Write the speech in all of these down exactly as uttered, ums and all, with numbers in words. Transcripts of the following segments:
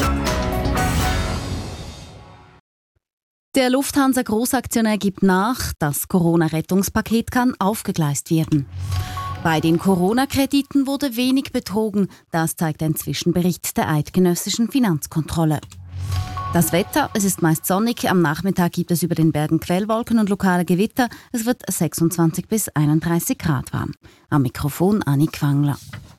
Der Lufthansa-Großaktionär gibt nach, das Corona-Rettungspaket kann aufgegleist werden. Bei den Corona-Krediten wurde wenig betrogen, das zeigt ein Zwischenbericht der eidgenössischen Finanzkontrolle. Das Wetter, es ist meist sonnig, am Nachmittag gibt es über den Bergen Quellwolken und lokale Gewitter, es wird sechsundzwanzig bis einunddreißig Grad warm. Am Mikrofon Annik Wangler.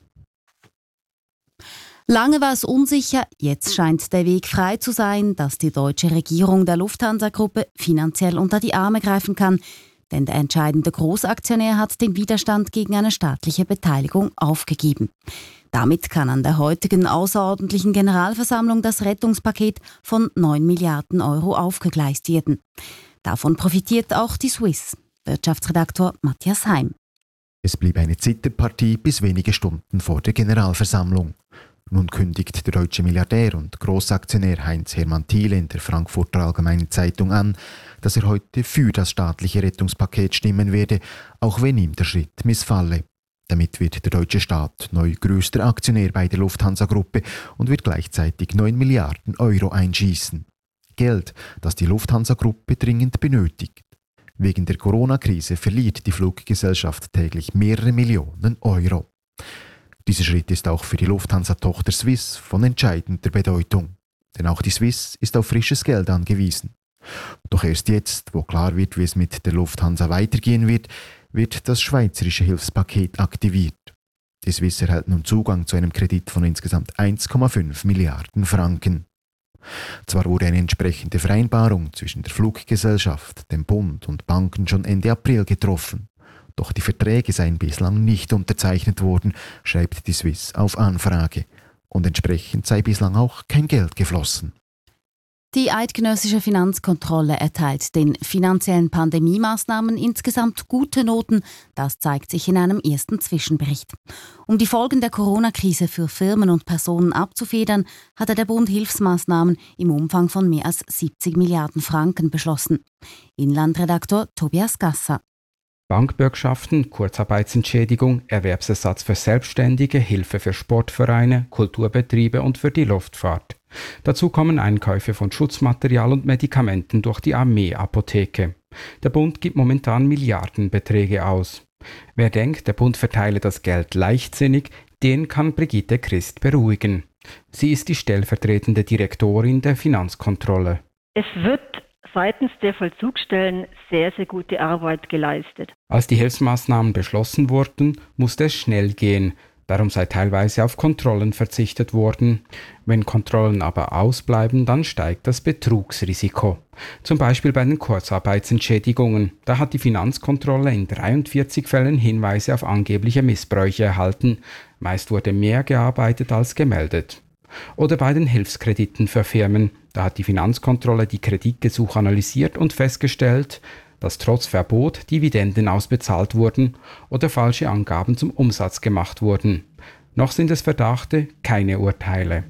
Lange war es unsicher, jetzt scheint der Weg frei zu sein, dass die deutsche Regierung der Lufthansa-Gruppe finanziell unter die Arme greifen kann, denn der entscheidende Großaktionär hat den Widerstand gegen eine staatliche Beteiligung aufgegeben. Damit kann an der heutigen außerordentlichen Generalversammlung das Rettungspaket von neun Milliarden Euro aufgegleist werden. Davon profitiert auch die Swiss. Wirtschaftsredaktor Matthias Heim. Es blieb eine Zitterpartie bis wenige Stunden vor der Generalversammlung. Nun kündigt der deutsche Milliardär und Großaktionär Heinz-Hermann Thiele in der Frankfurter Allgemeinen Zeitung an, dass er heute für das staatliche Rettungspaket stimmen werde, auch wenn ihm der Schritt missfalle. Damit wird der deutsche Staat neu größter Aktionär bei der Lufthansa-Gruppe und wird gleichzeitig neun Milliarden Euro einschießen. Geld, das die Lufthansa-Gruppe dringend benötigt. Wegen der Corona-Krise verliert die Fluggesellschaft täglich mehrere Millionen Euro. Dieser Schritt ist auch für die Lufthansa-Tochter Swiss von entscheidender Bedeutung. Denn auch die Swiss ist auf frisches Geld angewiesen. Doch erst jetzt, wo klar wird, wie es mit der Lufthansa weitergehen wird, wird das schweizerische Hilfspaket aktiviert. Die Swiss erhält nun Zugang zu einem Kredit von insgesamt eins Komma fünf Milliarden Franken. Zwar wurde eine entsprechende Vereinbarung zwischen der Fluggesellschaft, dem Bund und Banken schon Ende April getroffen. Doch die Verträge seien bislang nicht unterzeichnet worden, schreibt die Swiss auf Anfrage. Und entsprechend sei bislang auch kein Geld geflossen. Die eidgenössische Finanzkontrolle erteilt den finanziellen Pandemiemaßnahmen insgesamt gute Noten. Das zeigt sich in einem ersten Zwischenbericht. Um die Folgen der Corona-Krise für Firmen und Personen abzufedern, hatte der Bund Hilfsmaßnahmen im Umfang von mehr als siebzig Milliarden Franken beschlossen. Inlandredaktor Tobias Gasser. Bankbürgschaften, Kurzarbeitsentschädigung, Erwerbsersatz für Selbstständige, Hilfe für Sportvereine, Kulturbetriebe und für die Luftfahrt. Dazu kommen Einkäufe von Schutzmaterial und Medikamenten durch die Armee-Apotheke. Der Bund gibt momentan Milliardenbeträge aus. Wer denkt, der Bund verteile das Geld leichtsinnig, den kann Brigitte Christ beruhigen. Sie ist die stellvertretende Direktorin der Finanzkontrolle. Es wird seitens der Vollzugsstellen sehr, sehr gute Arbeit geleistet. Als die Hilfsmaßnahmen beschlossen wurden, musste es schnell gehen. Darum sei teilweise auf Kontrollen verzichtet worden. Wenn Kontrollen aber ausbleiben, dann steigt das Betrugsrisiko. Zum Beispiel bei den Kurzarbeitsentschädigungen. Da hat die Finanzkontrolle in dreiundvierzig Fällen Hinweise auf angebliche Missbräuche erhalten. Meist wurde mehr gearbeitet als gemeldet. Oder bei den Hilfskrediten für Firmen. Da hat die Finanzkontrolle die Kreditgesuche analysiert und festgestellt, dass trotz Verbot Dividenden ausbezahlt wurden oder falsche Angaben zum Umsatz gemacht wurden. Noch sind es Verdachte, keine Urteile.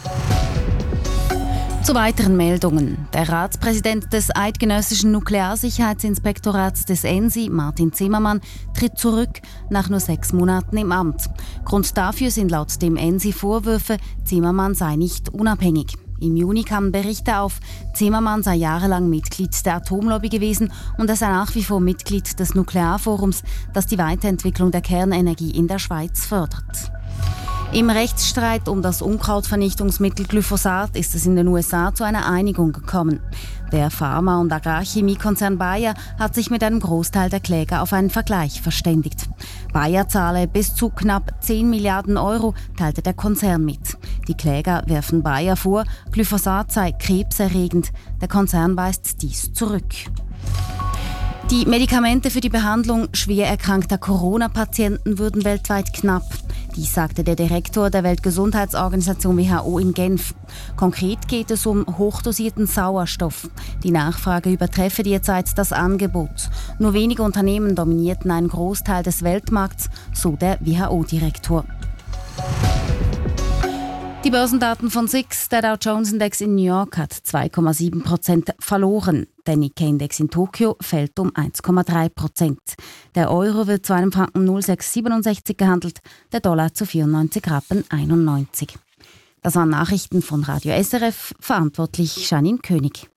Zu weiteren Meldungen. Der Ratspräsident des Eidgenössischen Nuklearsicherheitsinspektorats des E N S I, Martin Zimmermann, tritt zurück nach nur sechs Monaten im Amt. Grund dafür sind laut dem E N S I Vorwürfe, Zimmermann sei nicht unabhängig. Im Juni kamen Berichte auf, Zimmermann sei jahrelang Mitglied der Atomlobby gewesen und er sei nach wie vor Mitglied des Nuklearforums, das die Weiterentwicklung der Kernenergie in der Schweiz fördert. Im Rechtsstreit um das Unkrautvernichtungsmittel Glyphosat ist es in den U S A zu einer Einigung gekommen. Der Pharma- und Agrarchemiekonzern Bayer hat sich mit einem Großteil der Kläger auf einen Vergleich verständigt. Bayer zahle bis zu knapp zehn Milliarden Euro, teilte der Konzern mit. Die Kläger werfen Bayer vor, Glyphosat sei krebserregend. Der Konzern weist dies zurück. Die Medikamente für die Behandlung schwer erkrankter Corona-Patienten würden weltweit knapp. Dies sagte der Direktor der Weltgesundheitsorganisation W H O in Genf. Konkret geht es um hochdosierten Sauerstoff. Die Nachfrage übertreffe derzeit das Angebot. Nur wenige Unternehmen dominierten einen Großteil des Weltmarkts, so der W H O-Direktor. Die Börsendaten von S I X, der Dow Jones Index in New York, hat zwei Komma sieben Prozent verloren. Der Nikkei-Index in Tokio fällt um eins Komma drei Prozent. Der Euro wird zu einem Franken null Komma sechs siebenundsechzig gehandelt, der Dollar zu vierundneunzig Rappen einundneunzig. Das waren Nachrichten von Radio S R F, verantwortlich Janine König.